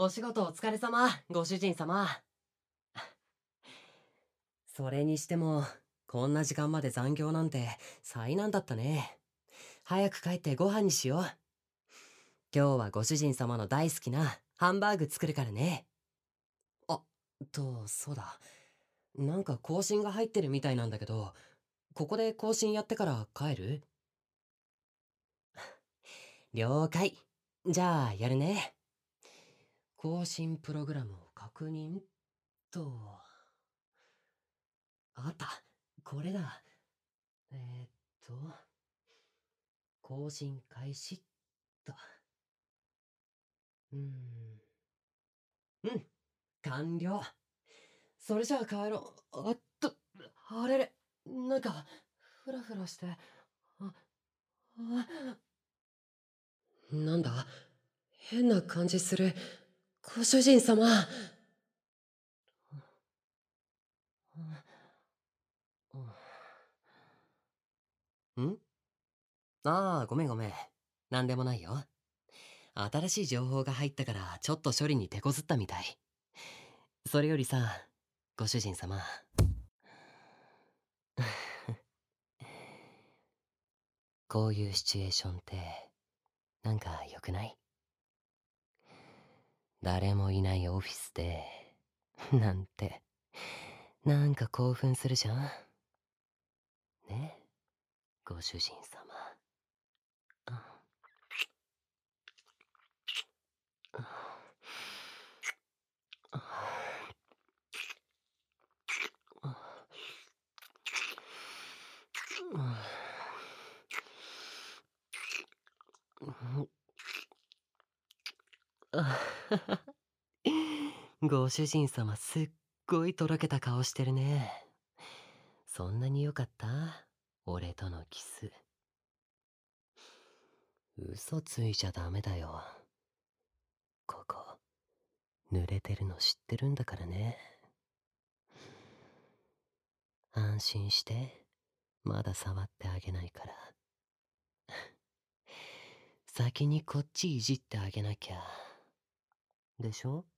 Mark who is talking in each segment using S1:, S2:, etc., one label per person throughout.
S1: お仕事お疲れ様、ご主人様。それにしても、こんな時間まで残業なんて災難だったね。早く帰ってご飯にしよう。今日はご主人様の大好きなハンバーグ作るからね。あ、そうだ。なんか更新が入ってるみたいなんだけど、ここで更新やってから帰る？了解。じゃあ、やるね。更新プログラムを確認と。あった。これだ。えーっと、更新開始と。うん、完了。それじゃあ帰ろう。あれれ、なんか、フラフラして、あ、なんだ、変な感じする。ご主人様。んああ、ごめんごめん。なんでもないよ。新しい情報が入ったからちょっと処理に手こずったみたい。それよりさ、ご主人様。こういうシチュエーションってなんか良くない？誰もいないオフィスでなんてなんか興奮するじゃんね、ご主人様。ご主人様すっごいとろけた顔してるね。そんなに良かった？俺とのキス。嘘ついちゃダメだよ。ここ濡れてるの知ってるんだからね。安心して、まだ触ってあげないから。先にこっちいじってあげなきゃ。でしょ？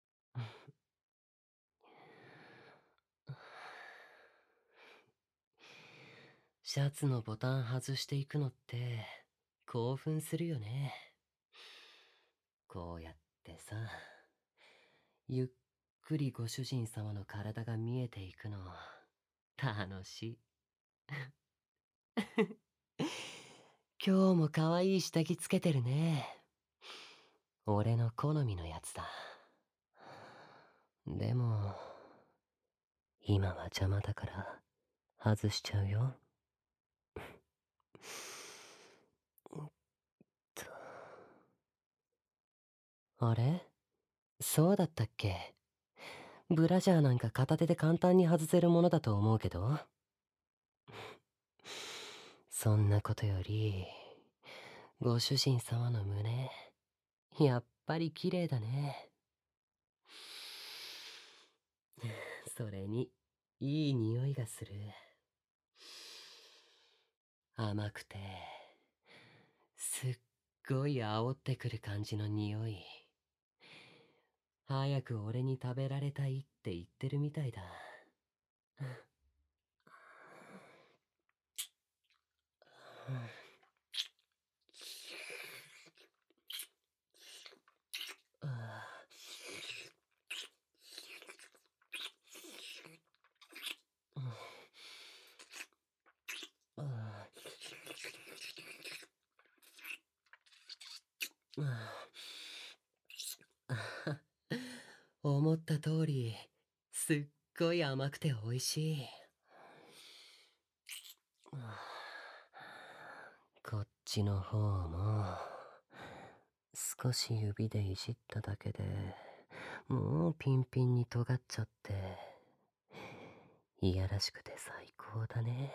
S1: シャツのボタン外していくのって興奮するよね。こうやってさ、ゆっくりご主人様の体が見えていくの楽しい。今日も可愛い下着つけてるね。俺の好みのやつだ。でも今は邪魔だから外しちゃうよ。あれ、そうだったっけ？ブラジャーなんか片手で簡単に外せるものだと思うけど。そんなことより、ご主人様の胸、やっぱり綺麗だね。それに、いい匂いがする。甘くて、すっごい煽ってくる感じの匂い。早く俺に食べられたいって言ってるみたいだ。思った通り、すっごい甘くて美味しい。こっちの方も、少し指でいじっただけで、もうピンピンに尖っちゃって、いやらしくて最高だね。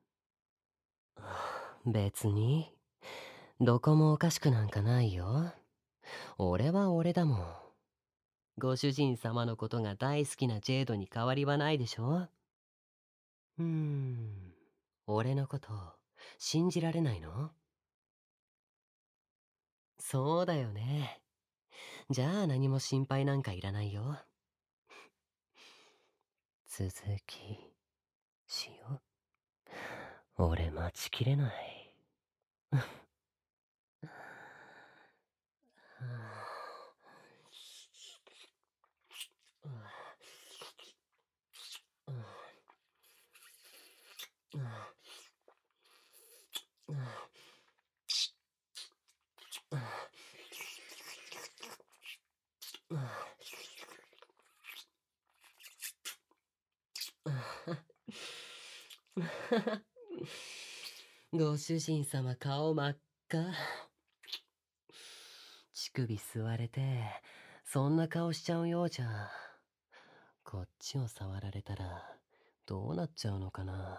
S1: 別に、どこもおかしくなんかないよ。俺は俺だもん。ご主人様のことが大好きなジェイドに変わりはないでしょ？俺のこと信じられないの？そうだよね。 じゃあ何も心配なんかいらないよ。続きしよう。俺待ちきれない。ご主人様顔真っ赤。乳首吸われてそんな顔しちゃうようじゃ、こっちを触られたらどうなっちゃうのかな。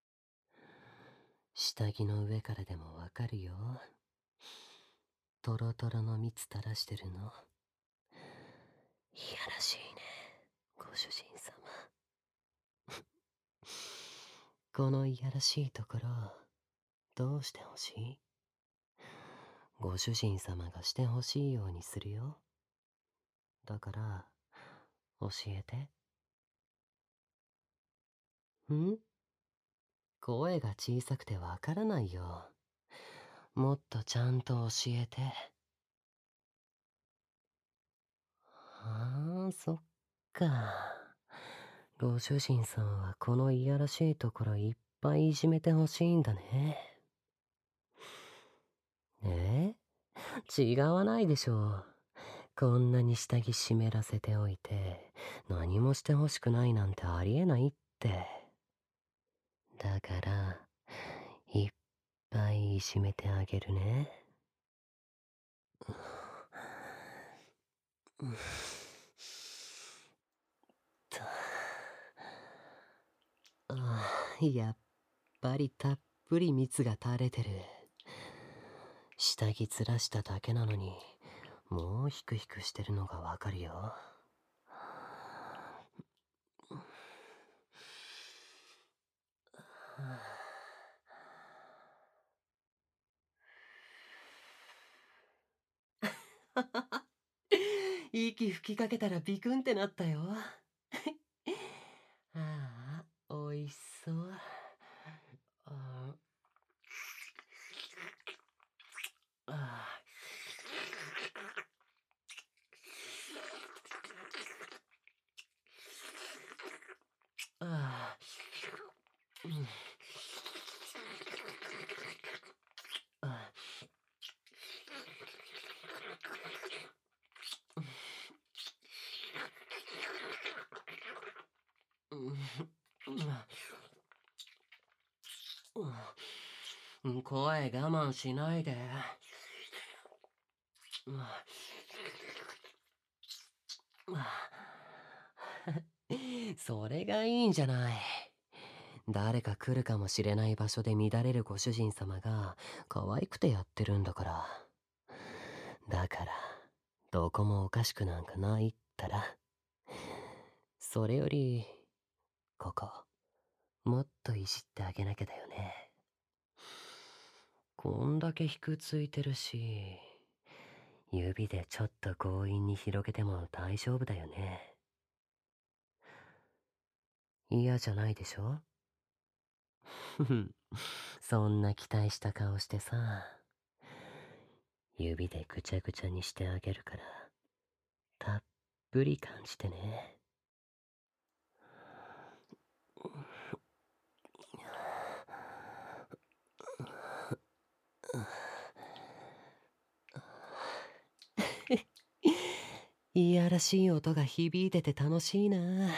S1: 下着の上からでもわかるよ。トロトロの蜜垂らしてるの。いやらしいね、ご主人様。このいやらしいところどうしてほしい？ご主人様がしてほしいようにするよ。だから教えて。ん？声が小さくてわからないよ。もっとちゃんと教えて。ああ、そっか。ご主人さんはこのいやらしいところいっぱいいじめてほしいんだね。違わないでしょう。こんなに下着湿らせておいて何もしてほしくないなんてありえないって。だからいっぱいいじめてあげるね。やっぱりたっぷり蜜が垂れてる。下着ずらしただけなのにもうヒクヒクしてるのがわかるよ。息吹きかけたらビクンってなったよ。ああ、おいしそう。ああ、ああ、うん、あうん、声我慢しないで。それがいいんじゃない。誰か来るかもしれない場所で乱れるご主人様が可愛くてやってるんだから。だからどこもおかしくなんかないったら。それよりここもっといじってあげなきゃだよね。こんだけひくついてるし、指でちょっと強引に広げても大丈夫だよね。嫌じゃないでしょ？そんな期待した顔してさ、指でぐちゃぐちゃにしてあげるからたっぷり感じてね。いやらしい音が響いてて楽しいな。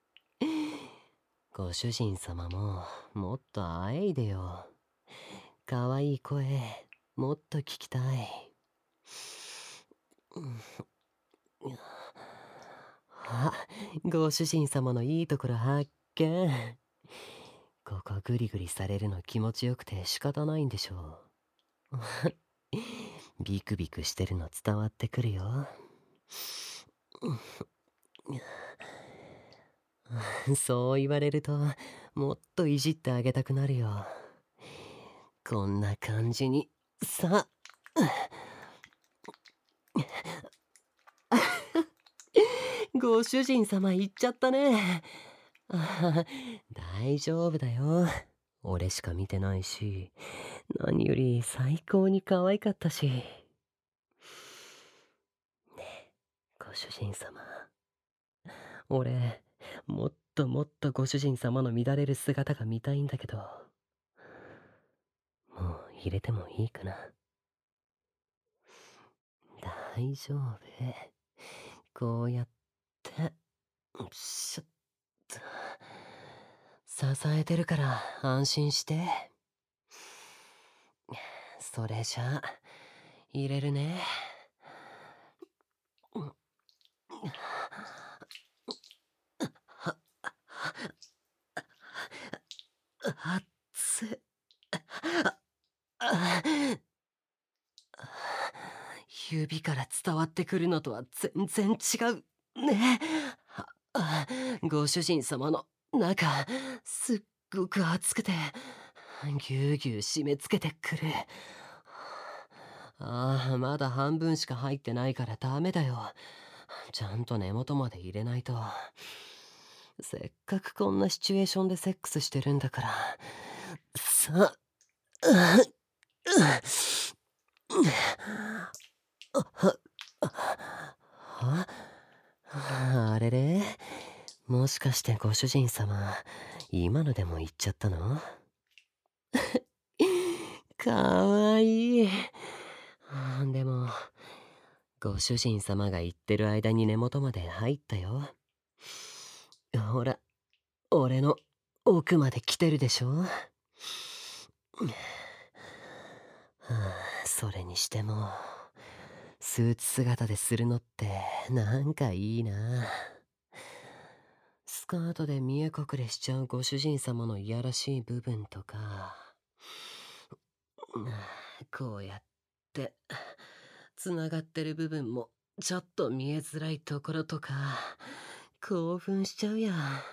S1: ご主人様ももっとあえいでよ。かわいい声もっと聞きたい。あ、ご主人様のいいところ発見。ここグリグリされるの気持ちよくて仕方ないんでしょう。ビクビクしてるの伝わってくるよ。そう言われるともっといじってあげたくなるよ。こんな感じにさ。 ご主人様行っちゃったね。大丈夫だよ。俺しか見てないし、何より最高に可愛かったし。ねえ、ご主人様。俺、もっともっとご主人様の乱れる姿が見たいんだけど、もう入れてもいいかな。大丈夫。こうやって、しょっと、支えてるから安心して。それじゃあ、入れるね。あっつ。指から伝わってくるのとは全然違うね。ご主人様の中すっごく熱くてぎゅうぎゅう締め付けてくる。まだ半分しか入ってないからダメだよ。ちゃんと根元まで入れないと。せっかくこんなシチュエーションでセックスしてるんだから。さあれれ、もしかしてご主人様今のでも言っちゃったの？かわいい。でもご主人様が言ってる間に根元まで入ったよ。ほら、俺の奥まで来てるでしょ。それにしてもスーツ姿でするのってなんかいいな。スカートで見え隠れしちゃうご主人様のいやらしい部分とか、こうやってつながってる部分もちょっと見えづらいところとか興奮しちゃうや。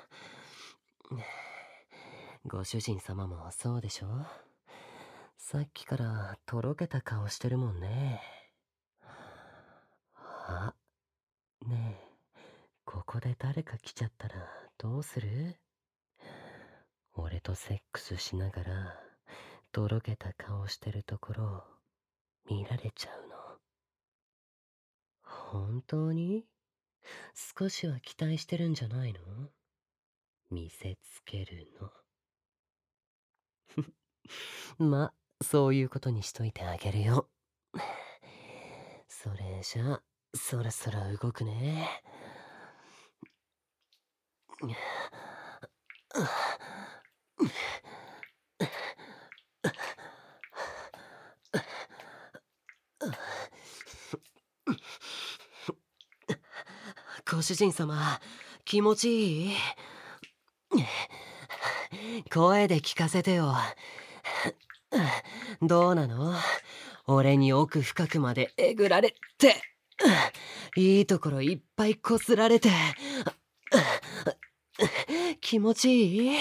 S1: ご主人様もそうでしょ。さっきからとろけた顔してるもんね。ねえ、ここで誰か来ちゃったらどうする？俺とセックスしながらとろけた顔してるところを見られちゃうの？本当に？少しは期待してるんじゃないの？見せつけるの。ま、そういうことにしといてあげるよ。それじゃあ、そろそろ動くね。ご主人様、気持ちいい？声で聞かせてよ。どうなの？俺に奥深くまでえぐられて、いいところいっぱいこすられて、気持ちいい？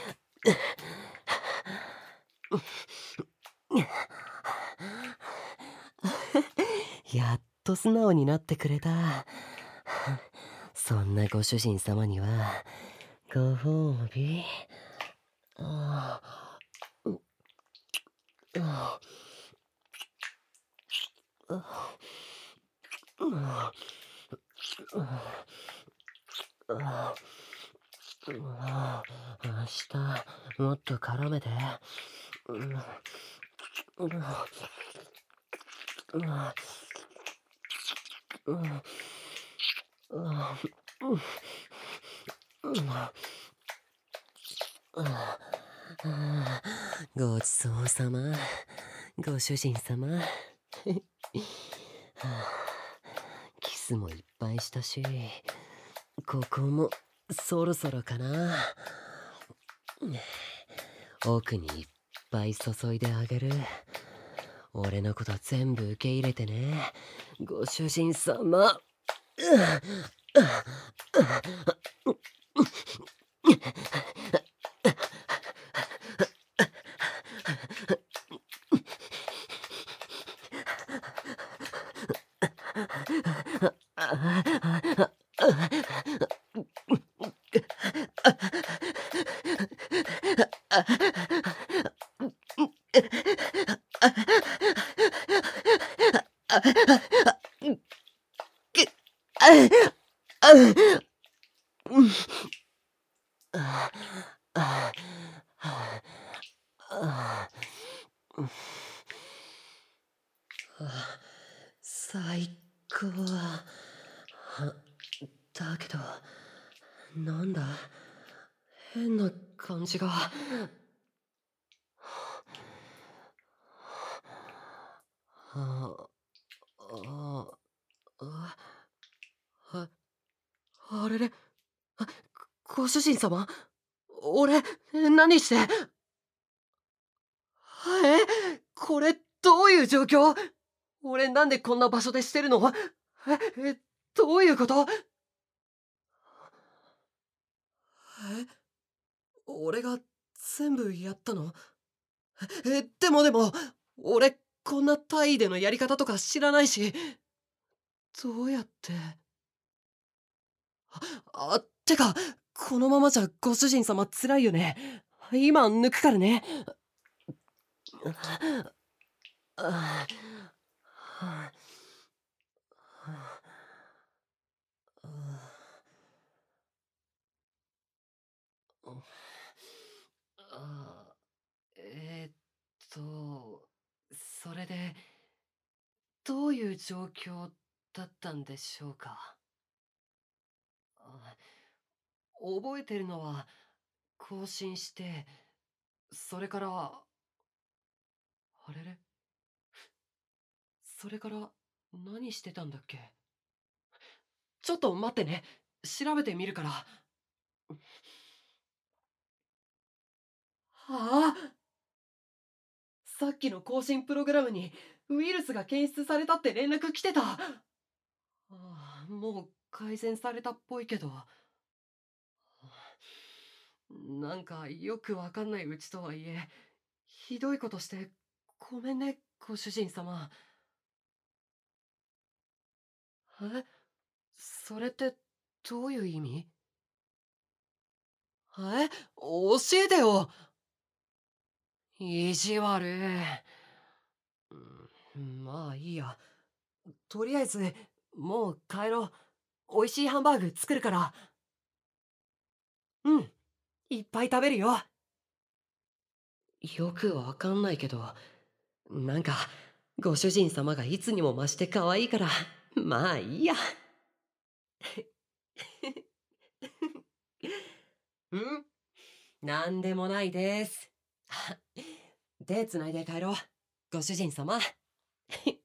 S1: やっと素直になってくれた。そんなご主人様にはご褒美。明日もっと絡めて。ごちそうさま、ご主人様。キスもいっぱいしたし、ここもそろそろかな。奥にいっぱい注いであげる。俺のこと全部受け入れてね、ご主人様。 最高はだけどなんだ変な感じがあああああれれご主人様俺何してこれどういう状況俺なんでこんな場所でしてるのどういうこと俺が全部やったのでも俺こんな体位でのやり方とか知らないしどうやっててかこのままじゃご主人様辛いよね今抜くからねああえーっとそれでどういう状況だったんでしょうかあ覚えてるのは更新してそれからあれれそれから何してたんだっけちょっと待ってね調べてみるからああさっきの更新プログラムにウイルスが検出されたって連絡来てたもう改善されたっぽいけどなんかよくわかんないうちとはいえひどいことしてごめんねご主人様えそれってどういう意味教えてよ意地悪まあいいやとりあえずもう帰ろう美味しいハンバーグ作るからうんいっぱい食べるよよくわかんないけどなんかご主人様がいつにも増して可愛いからまあいいやんなんでもないです手つないで帰ろうご主人様